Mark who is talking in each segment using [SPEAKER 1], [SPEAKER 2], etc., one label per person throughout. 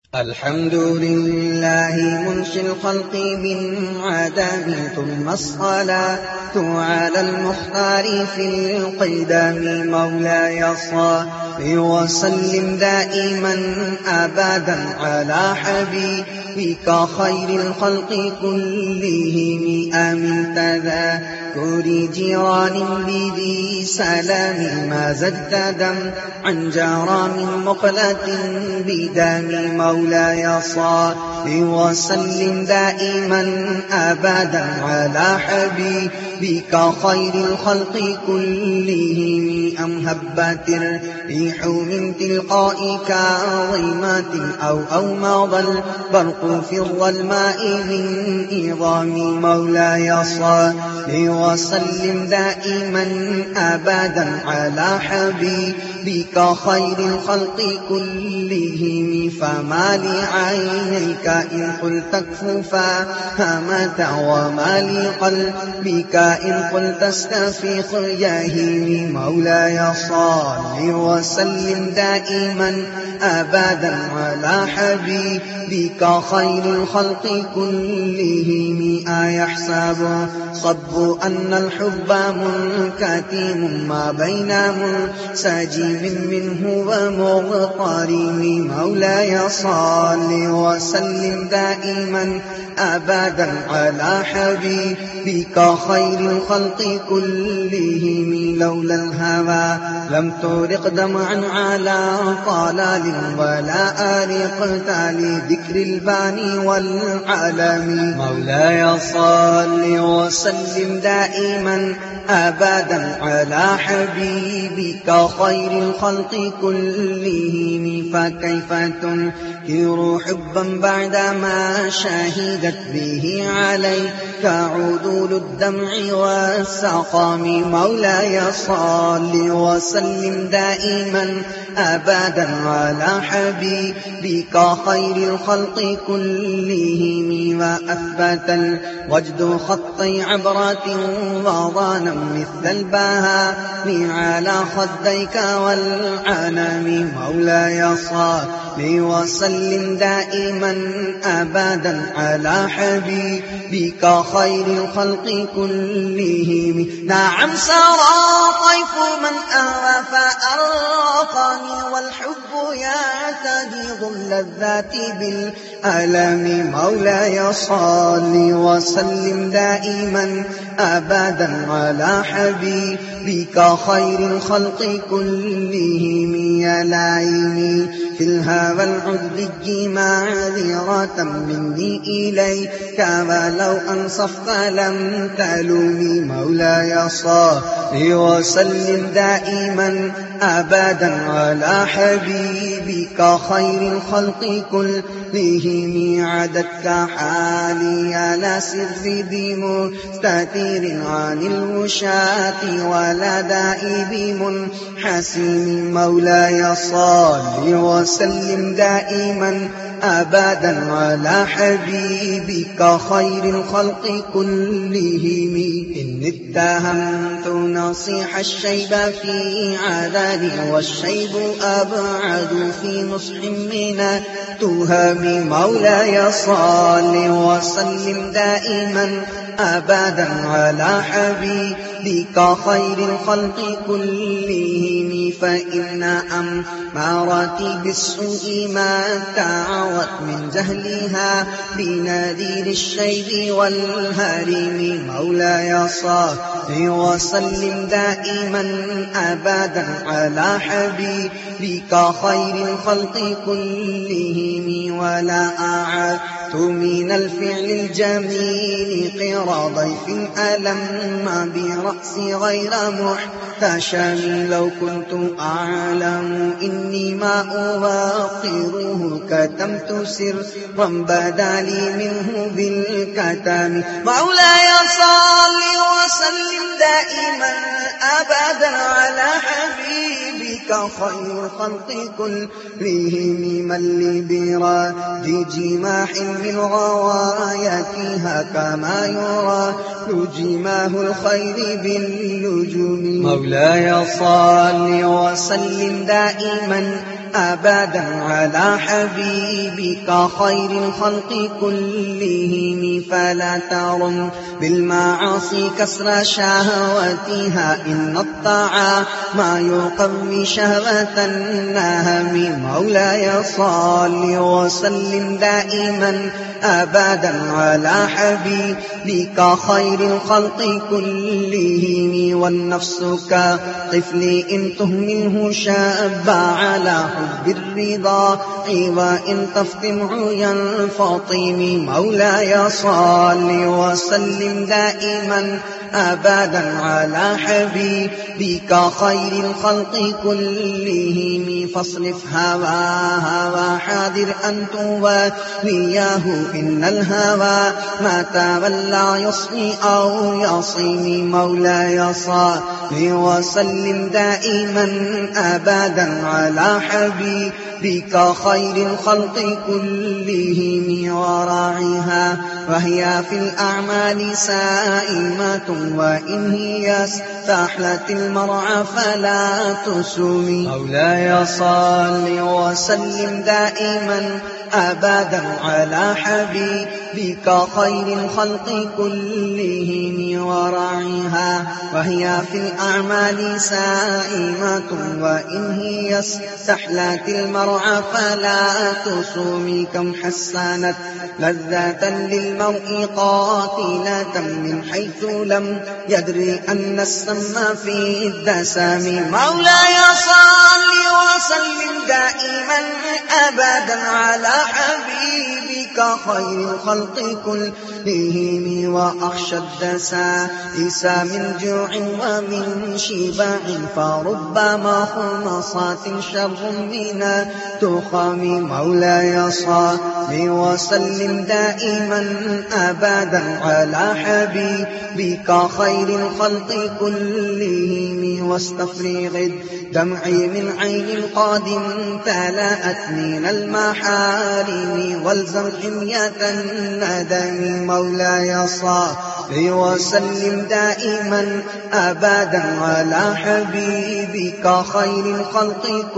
[SPEAKER 1] الحمد لله منشي الخلق من عدم، ثم الصلاة على المختار في القدم. مولاي صل وسلم دائما أبدا على حبيبك خير الخلق كلهم. أمن تذكر جيران بذي سلام، ما زدت دم عن جرام مقلة بدم. مولاي صل وسلم دائما أبدا على حبيبك خير الخلق كلهم. أم هبت الريح من تلقائك ظلمات، أو مضى البرق في الظلماء من إظام. مولاي صل وسلم دائما أبدا على حبيبك خير الخلق كلهم. فما لعينيك إن قلت اكففا همت، وما لقلبك إن قلت استفيق يهيم. مولاي صل وسلم دائما أبدا على حبيبك خير الخلق كلهم. أيحسب صب أن الحب منكتم، ما بين منسجم منه ومغترم. مولاي صل وسلم دائما أبدا على حبيبك خير الخلق كلهم. لولا الهوى لم ترق دمعا على طلال، ولا أرقت لذكر الباني والعالم. مولاي صل وسلم دائما أبدا على حبيبك خير الخلق كلهم. فكيف تنكر حبا بعدما شهدت به عليك عدول الدمع والسقام. مولاي صل وسلم دائما أبدا على حبيبك خير الخلق كلهم. وأثبت الوجد خطي عبرة وضانا مثل البهاء على خديك والعنم. مولاي صل وسلم دائما أبدا على حبيبك خير الخلق كلهم. نعم سرى طيف من أهوى فأرقني، والحب يعتدي اللذات بالألم. مولاي صل وسلم دائما أبدا على حبيبك خير الخلق كلهم. يا لعيني في الهوى العذري معذرة مني إليك، ولو أنصفت لم تلومي. مولاي صل وسلم دائما أبدا على حبيبك خير الخلق كلهم. عدتك حالي على سر بمستتير عن الوشاة ولا دائب منحسم. مولاي صل وسلم دائما أبدا على حبيبك خير الخلق كلهم. إن اتهمت نصيح الشيب في عذابي، والشيب أبعد في نصح من التهم. مولاي صل وسلم دائما أبدا على حبيبك خير الخلق كلهم. فإن أمارتي بالسوء ما تعوت من جهلها بنذير الشيب والهرم. مولاي صل وسلم دائما أبدا على حبيبك خير الخلق كلهم. ولا أعدت من الفعل الجميل قرى ضيف ألم برأسي غير محتشم. لو كنت أعلم إني ما أوقره كتمت سرا بدا لي منه بالكتم. مولاي صل وسلم دائما أبدا على حبيبك خير الخلق كلهم. من لي براد جماح من غوايتها كما يرى جماه الخير بالنجوم. مولاي صل وسلم دائما أبدا على حبيبك خير الخلق كلهم فلا ترم بالمعاصي كسر شهوتها إن الطاعة ما يقوي شهوة النهم مولاي صل وسلم دائما أبدا على حبيبك خير الخلق كلهم والنفس كطفل إن تهمله شاب على حب الرضا وإن تفتمع ينفطم مولاي صل وسلم دائما أبدا على حبيبك خير الخلق كلهم فاصرف هواها وحاذر أن تواليه إن الهوى ما تولى يصفي أو يصيم مولاي صل وسلم دائما أبدا على حبيبك خير الخلق كلهم وراعيها وهي في الأعمال سائمة وإن هي استحلت المرعى فلا تسمي مولاي صل وسلم دائما أبدا على حبيبك خير الخلق كلهم وراعيها وهي في الأعمال سائمة وإن هي استحلت المرعى فلا تسمي كم حسنت لذة للمرء قاتلة من حيث لم يدري أن السم في الدسم مولاي صل وسلم دائما أبدا على حبيبك خير الخلق كلهم وأخشى الدسائس من جوع ومن شباع فربما خمصات شر من تخم مولاي صل وسلم دائما أبدا على حبيبك خير الخلق كلهم واستفرغ الدمع من عين قد امتلأت من المحارم والزم حمية الندم مولاي صل وسلم دائما أبدا على حبيبك خير الخلق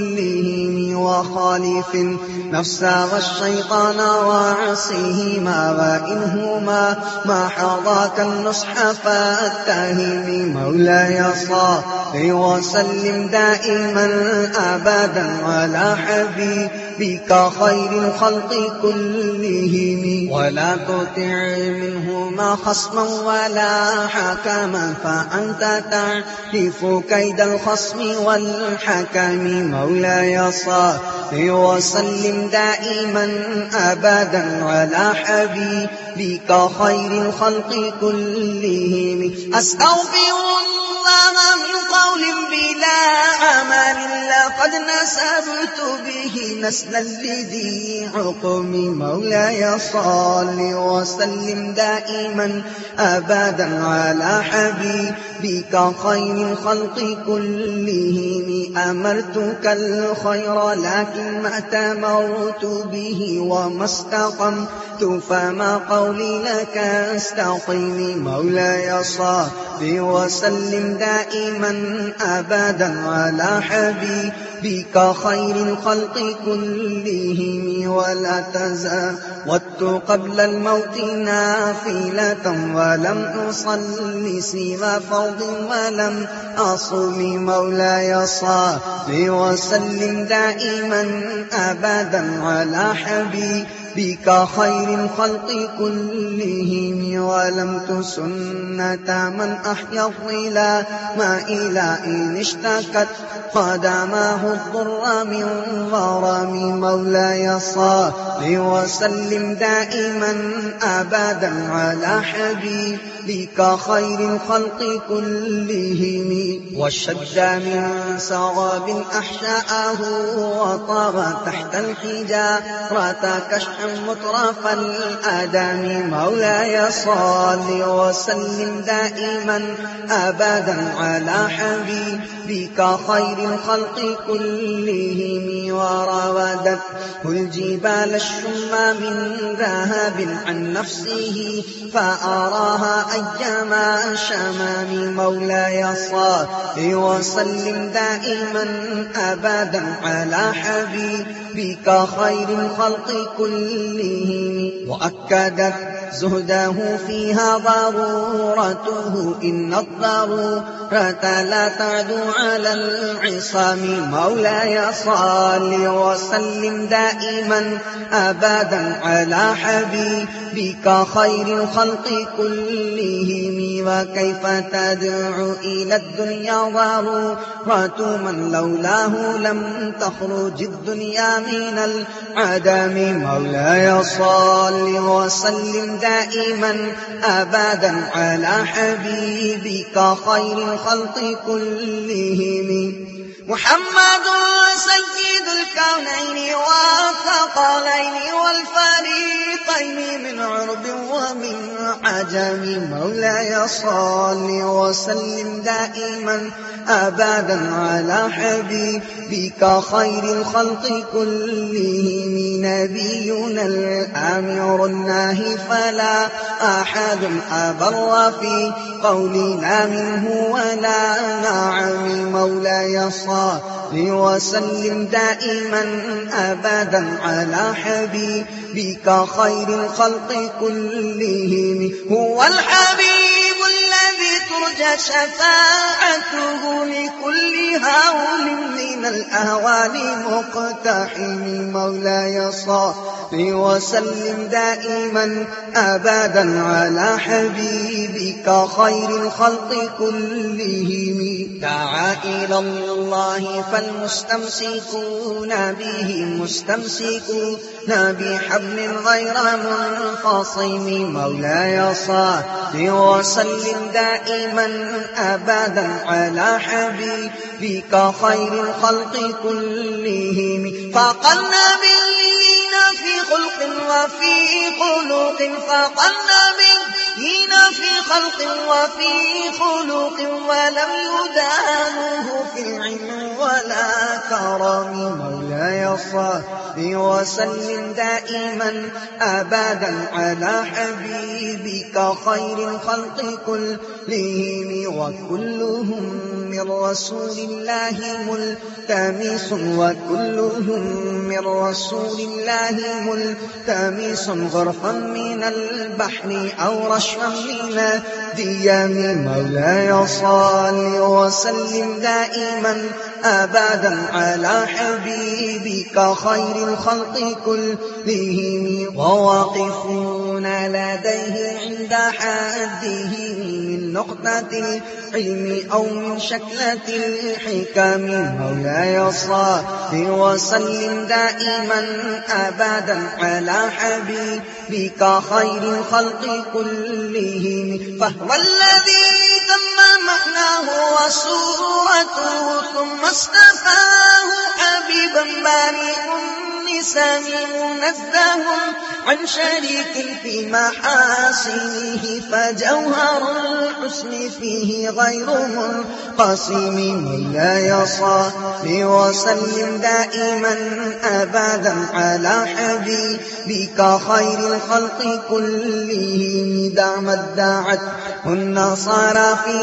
[SPEAKER 1] كلهم وخالف النفس والشيطان وعصيهما وإنهما ما حظاك النصح فاتهم مولاي صل وسلم دائما أبدا على حبيبك خير الخلق كلهم ولا تطع منهما خصما ولا حكما فأنت تعرف كيد الخصم والحكم مولاي صل وسلم دائما أبدا على حبيبك خير الخلق كلهم أستغفر الله من قول بلا عمل لقد نسبت به نسلا لذي حكم مولاي صل وسلم دائما أبدا على حبيبك خير الخلق كلهم أمرتك الخير لكن ما أتمرت به وما استقمت فما قولي لك استقيم مولاي صل وسلم دائما أبدا على حبيبك خير الخلق كلهم ولا تزودت قبل الموت نافلة ولم أصل سوى فرض ولم أصوم مولاي صل وسلم دائما أبدا على حبيبك خير الخلق كلهم ولم تسنة من أحيا الظلام إلى إن اشتكت قدماه الضر من ورم مولاي صل وسلم دائما أبدا على حبيبك خير الخلق كلهم والشد من سراب أحشاءه وطغى تحت الحجارة كشف مترف الآدم مولاي صل وسلم دائما أبدا على حبيبك خير الخلق كلهم وراودته الجبال الشم من ذهب عن نفسه فأراها أيما شمام مولاي صل وسلم دائما أبدا على حبيبك خير الخلق كلهم وأكدت زهده فيها ضرورته إن الضرورة لا تعدو على العصام مولاي صل وسلم دائما أبدا على حبيبك خير الخلق كلهم وكيف تدعو إلى الدنيا ضرورة من لولاه لم تخرج الدنيا من العدم مولاي صل وسلم دائما أبدا على حبيبك خير الخلق كلهم محمد سيد الكونين والثقلين والفريقين من عرب ومن عجم مولاي صل وسلم دائما أبدا على حبيبك خير الخلق كلهم نبينا الآمر الناهي فلا أحد أبر في قولنا منه ولا نعم مولاي صل وسلم دائما أبدا على حبيبك خير الخلق كلهم هو الحبيب الذي ترجى شفاعته لكل هول من الأهوال مقتحم مولاي صل وسلم دائما أبدا على حبيبك خير الخلق كلهم دعا إلى الله فالمستمسكون به مستمسكون بحبل غير منفصم مولاي صل وسلم دائما أبدا على حبيبك خير الخلق كلهم فقال نبيين في خلق وفي خلق فقال نبيين في خلق وفي خلق ولم يدانوه في العلم ولا كرم مولاي صل وسلم دائما أبدا على حبيبك خير الخلق كلهم وكلهم من رسول الله ملتمس وكلهم من رسول الله ملتمس غرفا من البحر أو رشفا من الديام مولاي صل وسلم دائما أبدا على حبيبك خير الخلق كلهم وواقفون لديه عند حده من نقطة العلم أو من شكلة الحكم مولاي صل وسلم دائما أبدا على حبيبك خير الخلق كلهم فهو الذي تم معناه وصورته ثم اصطفاه حبيبا بارئ النسام منزه عن شريك في محاسنه فجوهر الحسن فيه غير منقسم مولاي صل وسلم دائما أبدا على حبيبك خير الخلق كلهم دعمت دعت النصارى في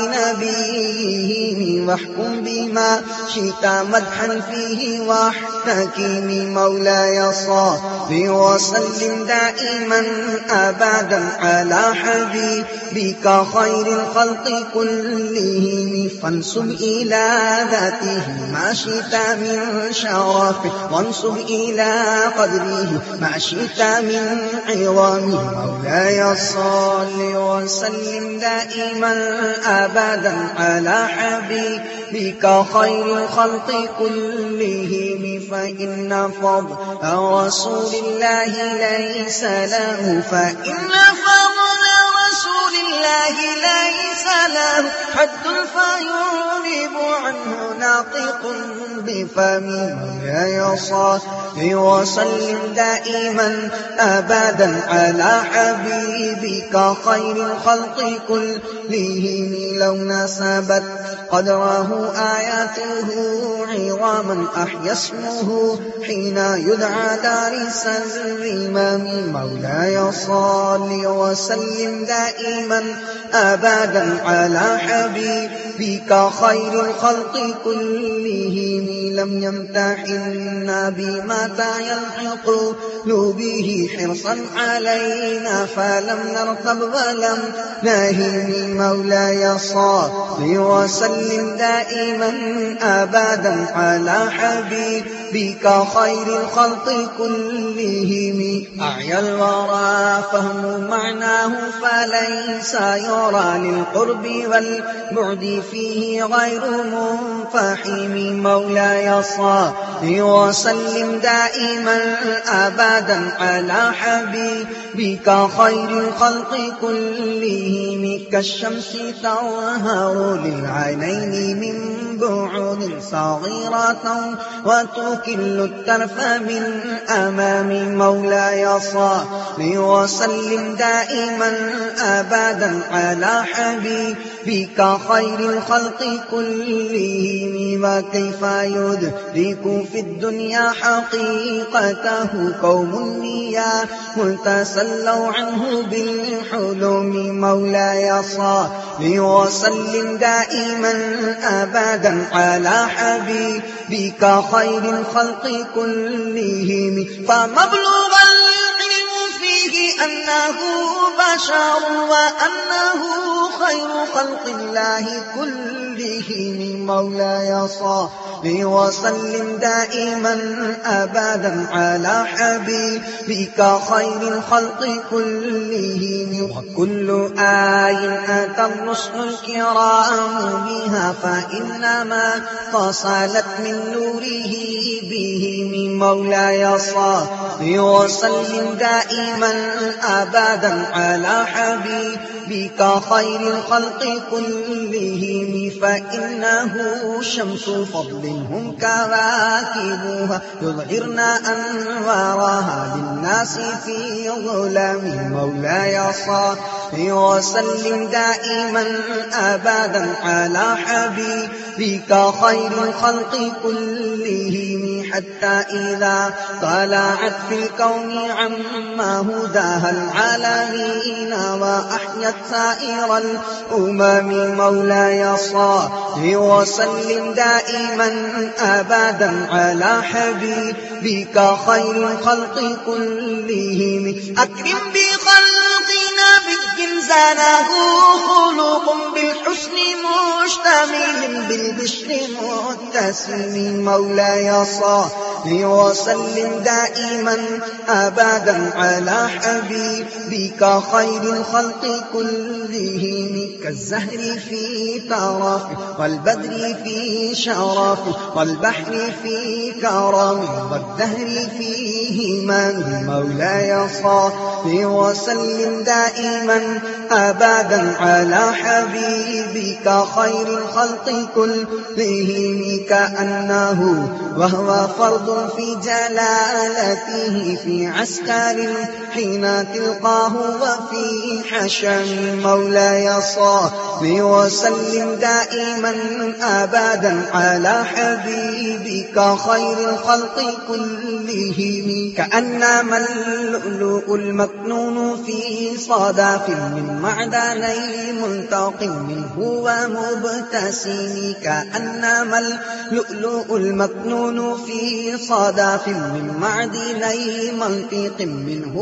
[SPEAKER 1] نبيهم واحكم بما شئت مدحا فيه واحتكم مولاي صل وسلم دائما أبدا على حبيبك خير الخلق كلهم فانسب إلى ذاته ما شئت من شرف وانسب إلى قدره ما شئت من عظام مولاي صل وسلم دائما أبدا على حبيبك خير الخلق كلهم فإن فضل رسول الله ليس له فإن فضل رسول الله ليس له حد فيعرف يجيب عنه ناطق بفمي مولاي صل وسلم دائما أبدا على حبيبك خير الخلق كلهم لو نسبت قدره آياته عظاما أحيا اسمه حين يدعى دارس الإمام مولاي صل وسلم دائما أبدا على حبيبك خير الخلق كلهم لم يمتحنا بما يلحق به حرصا علينا فلم نرتب ولم نهن مولاي صل وسلم دائما أبدا على حبيبك خير الخلق كلهم أعيا الورى فهم معناه فليس يرى للقرب والبعد فيه غير منفحم مولاي صل وسلم دائما أبدا على حبيبك خير الخلق كلهم كالشمس تظهر للعينين من بعد صغيرة وتكل الترف من أمام مولاي صل وسلم دائما أبدا على حبيبك خير الخلق كلهم وكيف يدرك في الدنيا حقيقته قوم نيام تسلوا عنه بالحلم مولاي صل وسلم دائما أبدا على حبيبك خير الخلق كلهم فمبلغ العلم فيه أنه بشر وأنه خير خلق الله كلهم مولاي صل وسلم دائما أبدا على حبيبك خير الخلق كلهم وكل آية أتى الرسل الكرام بها فإنما فصلت من نوره بهم مولاي صل وسلم دائما أبدا على حبيبك خير الخلق كلهم فإنه شمس فضل هم كواكبها يظهرن أنوارها للناس في ظلام مولاي صل وسلم دائما أبدا على حبيبك خير الخلق كلهم حتى إذا طلعت في الكون عما هداها العالمين وأحيت سائر الأمم مولاي صل وسلم دائما أبدا على حبيبك خير الخلق كلهم أكرم بخلق نبي زانه خلق بالحسن مشتمل بالبشر متسم مولاي صل وسلم دائما أبدا على حبيبك خير الخلق كلهم كالزهر في طرف والبدر في شرف والبحر في كرم والدهر فيه من مولاي صل وسلم دائما أبدا على حبيبك خير الخلق كلهم كأنه وهو فرض في جلالته في عسكر حين تلقاه وفي حشم مولاي صل وسلم دائما أبدا على حبيبك خير الخلق كلهم كأنما اللؤلؤ المكنون في صدف من معدني منتق منه ومبتسم كأنما اللؤلؤ المكنون في صدف من معدني منطق منه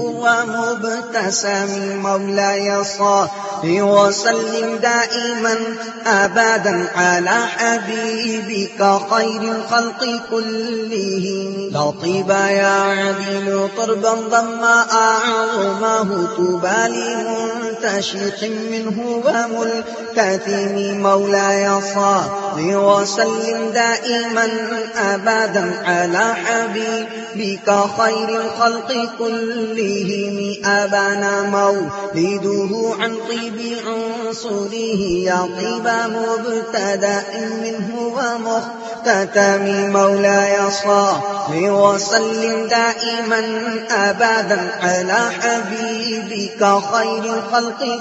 [SPEAKER 1] ومبتسم مولاي صل وسلم دائما أبدا على حبيبك خير الخلق كلهم لا طيب يعدل طربا ضم أعظمه طوبى لمنتشق منه وملتثم مولاي صل وسلم دائما أبدا على حبيبك خير الخلق كلهم أبانا مولده عن طيب عنصره يا طيب مبتدأ منه ومختتم مولاي صل وسلم دائما أبدا على حبيبك خير الخلق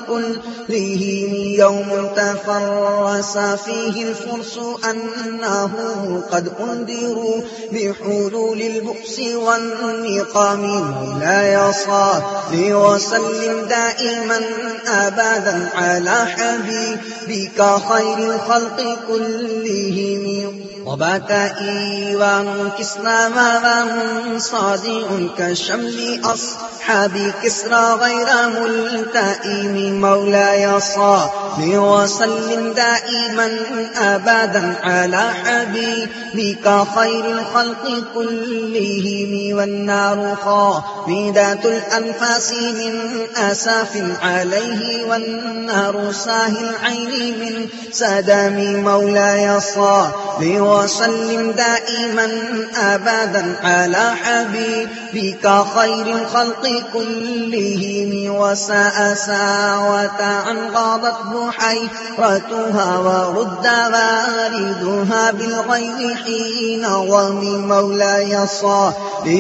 [SPEAKER 1] كلهم يوم تفرس فيه الفرس أنه قد أنذروا بحلول البؤس والنقام مولاي صل وسلم دائما أبدا على حبيبك خير الخلق كلهم وبات إيوان كسرى وهم صادع كشمل أصحاب كسرى غير ملتئم مولاي صل وسلم دائما أبدا على حبيبك خير الخلق كلهم والنار خامدة الأنفاس من أساف عليه والنار ساهي العين من سدم مولاي صل وسلم دائما أبدا على حبيبك خير الخلق كلهم وساء ساوة عن غاضت بحيرتها ورد واردها بالغيظ حين ومن مولاي صل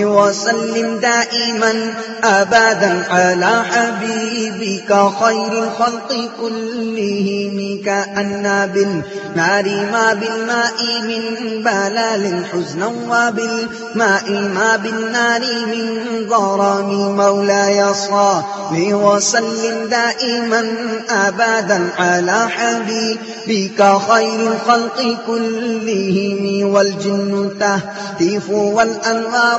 [SPEAKER 1] وسلم دائما أبدا على حبيبك خير الخلق كلهم كأن بالنار ما بالماء من بلال حزنا وبالماء ما بالنار من ضرام مولاي صل وسلم دائما أبدا على حبيبك خير الخلق كلهم والجن تهتف والأنوار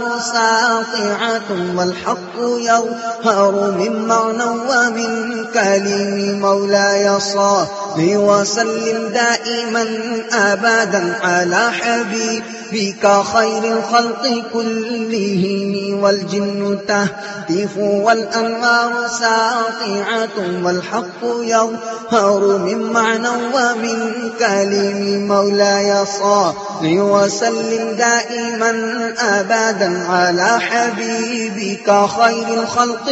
[SPEAKER 1] ساطعة والحق يظهر من معنى ومن كلم مولاي صل وسلم دائما أبدا على حبيبك خير الخلق كلهم والجن تهتف والأنوار ساطعة والحق يظهر من معنى ومن كلم مولاي صل وسلم دائما أبدا على حبيبك خير الخلق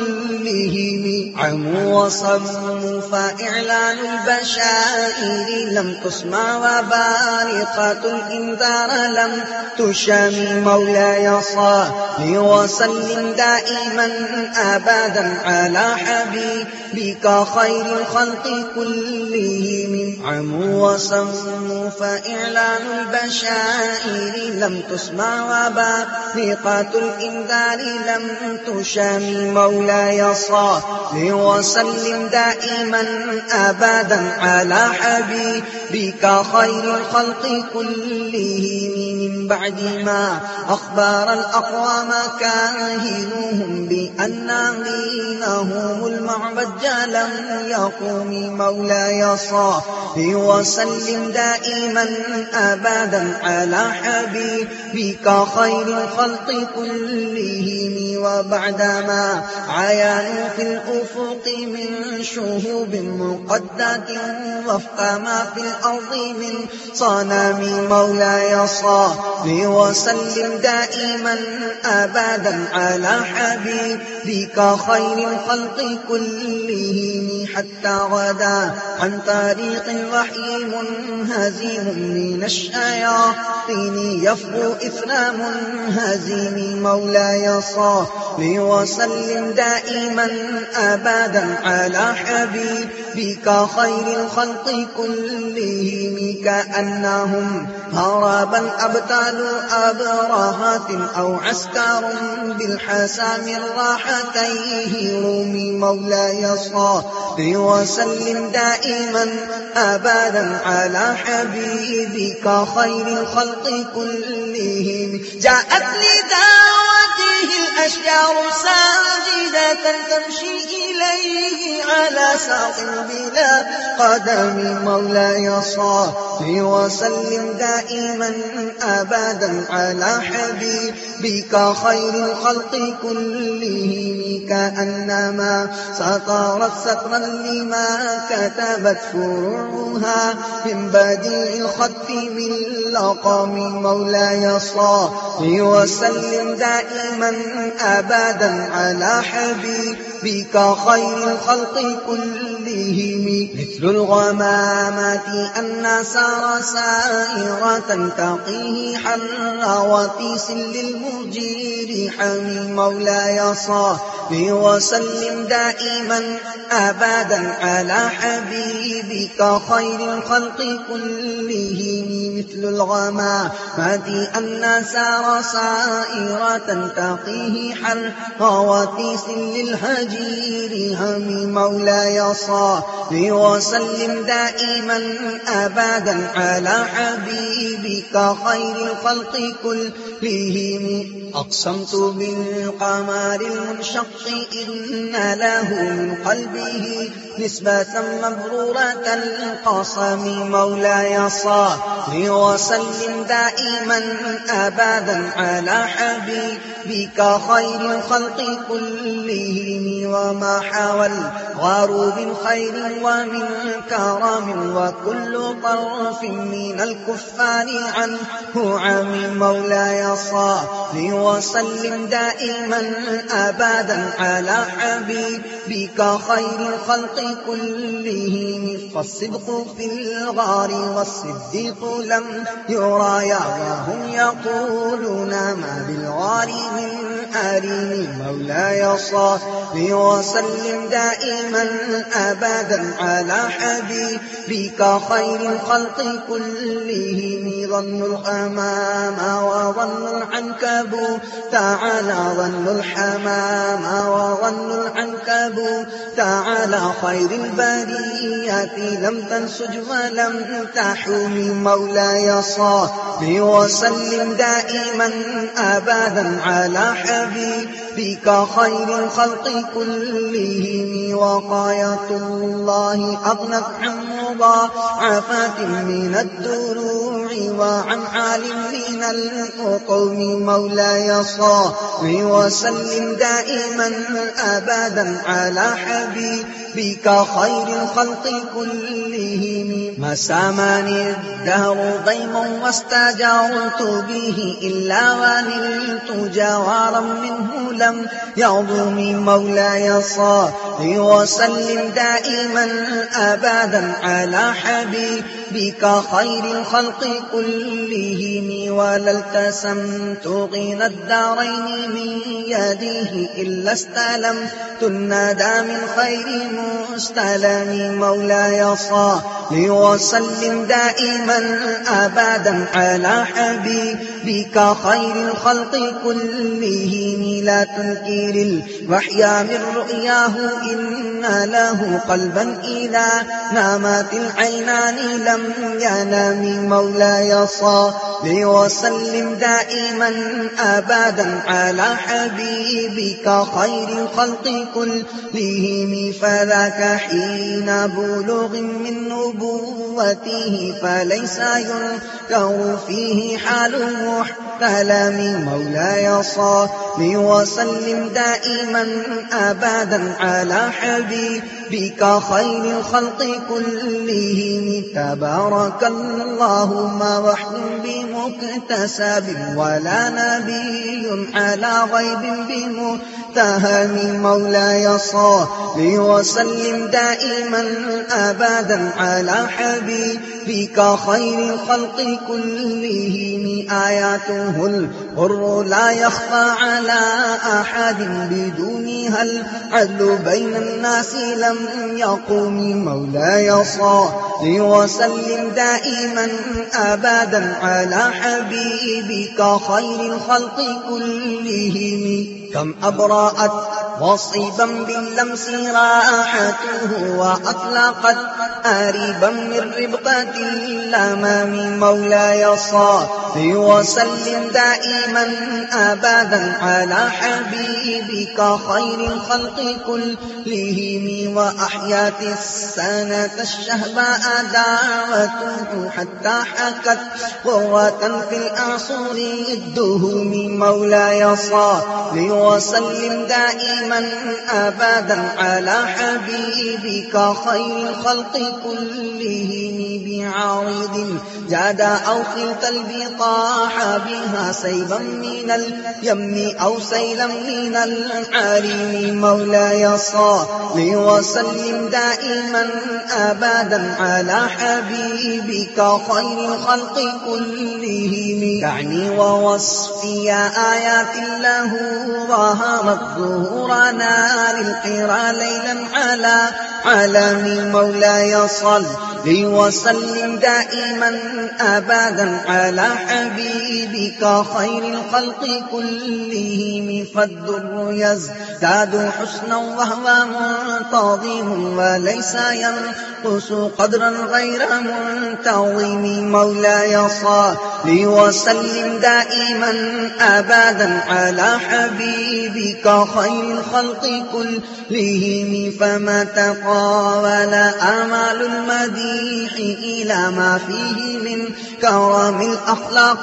[SPEAKER 1] كلهم عموا وصموا فإعلان البشائر لم تسمع وبارقة الإنذار لم تشم مولاي صل وسلم دائما أبدا على حبيبك خير الخلق كلهم عموا وصموا فإعلان البشائر لم تسمع وبارقة الإنذار لم تشم مولاي صل وسلم دائما أبدا على حبيبك خير الخلق كلهم من بعد ما أخبر الأقوام كاهنهم بأن دينهم المعبد لم يقوم مولاي صل وسلم دائما أبدا على حبيبك خير الخلق كلهم وبعدما عيانوا في الأفق من شهوب مقدة وفق ما في الأرض من صنم مولاي صل وسلم دائما أبدا على حبيبك خير الخلق كلهم حتى غدا عن طريق الوحي منهزم من الشياطين يفبو إثر منهزم مولاي صل وسلم دائما أبدا على حبيبك خير الخلق كلهم كأنهم هربا أبطال أبرهات أو عسكر بالحسام الراحتيه رومي مولاي صل وسلم دائما أبدا على حبيبك خير الخلق كلهم جاءت لدعوته الأشجار ساجدة تمشي إليه على ساق بلا قدم مولاي صل وسلم دائما أبدا على حبيبك خير الخلق كلهم كأنما سطرت سطرا لما كتبت فروعها من بديع الخط من لقم مولاي صل وسلم دائما أبدا على حبيبك خير الخلق كلهم مثل الغمامات أن سار سائرة تقيه حر وتيس للمجير حمي مولاي صل وسلم دائما أبدا على حبيبك خير الخلق كلهم مثل الغمامات أن سار سائرة تقيه حر وتيس للهجير هم مولاي صل وسلم دائما أبدا على حبيبك خير الخلق كلهم أقسمت بالقمر المنشق إن له من قلبه نسبة مبرورة القسم مولاي صل وسلم دائما أبدا على حبيبك خير الخلق كلهم وما حوى الغار من خير ومن كرم وكل طرف من الكفار عنه عم مولاي صل وسلم دائما أبدا على حبيبك خير الخلق كلهم فالصدق في الغار والصديق لم يرايا وهم يقولون ما بالغار من أريم مولاي صل وسلم دائما أبدا على حبيبك خير الخلق كلهم ظن الحمام وظن العنكبوت تعالى ظن الحمام وظن العنكبوت تعالى خير البريات لم تنسج ولم تحوم مولاي صل وسلم دائما أبدا على حبيبك خير الخلق كلهم وقاية الله أغنت عن مضاعفات من الدروع وعن عالم من القوم مولاي صل وسلم دائما أبدا على حبيبك خير الخلق كلهم ما سامني الدهر ضيما واستجرت به إلا ونلت جوارا منه لم يعظم مولاي صل وسلم دائما أبدا على حبيبك خير الخلق كلهم ولا التسمت غنى الدارين من يده إلا استلمت الندى من خير مستلم مولاي صل وسلم دائما أبدا على حبيبك خير الخلق كلهم لا تنكر الوحي من رؤياه إن له قلبا إذا نامت العينان لم ينام مولاي صل وسلم دائما أبدا على حبيبك خير الخلق كلهم فذاك حين بلوغ من نبوته فليس ينكر فيه حال محتلم مولاي صل وسلم دائما أبدا على حبيبك خير الخلق كلهم تبارك الله ما وحي بمكتسب ولا نبي على غيب بمتهم مولاي صل وسلم دائما أبدا على حبيبك خير الخلق كلهم آياته الغر لا يخفى على أحد بدونها العدل بين الناس لم يقوم مولاي صل وسلم دائما أبدا على حبيبك خير الخلق كلهم كم أبرأت وصيبا باللمس راحته وأطلقت أريبا من ربقة الأمام مولاي صل وسلم دائما أبدا على حبيبك خير الخلق كلهم وأحيا السنة الشهباء دعوته حتى حكت قوة في الأعصر الدهم مولاي صل وسلم دائما أبدا على حبيبك خير الخلق كلهم بعارض جاد أو خلت البطاح بها سيبا من اليم أو سيلا من العريم مولاي صل وسلم دائما أبدا على حبيبك خير الخلق كلهم دعني ووصفي آيات الله ظهرت ظهورنا للقرى ليلا على عالم مولاي صل وسلم دائما أبدا على حبيبك خير الخلق كلهم فالدر يزداد حسنا وهو منتظم وليس ينقص قدرا غير منتظم مولاي صل وسلم دائما أبدا على حبيبك خير الخلق كلهم فما تقاول آمال المديح إلى ما فيه من كرم الأخلاق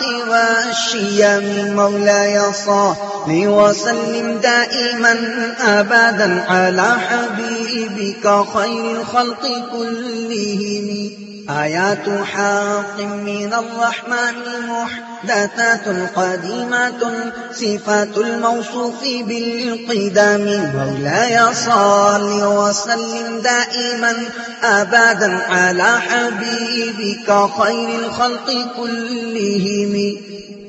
[SPEAKER 1] والشيم مولاي صل وسلم دائما أبدا على حبيبك خير الخلق كلهم آيات حق من الرحمن محدثات قديمات صفات الموصوف بالقدام مولاي صل وسلم دائما أبدا على حبيبك خير الخلق كلهم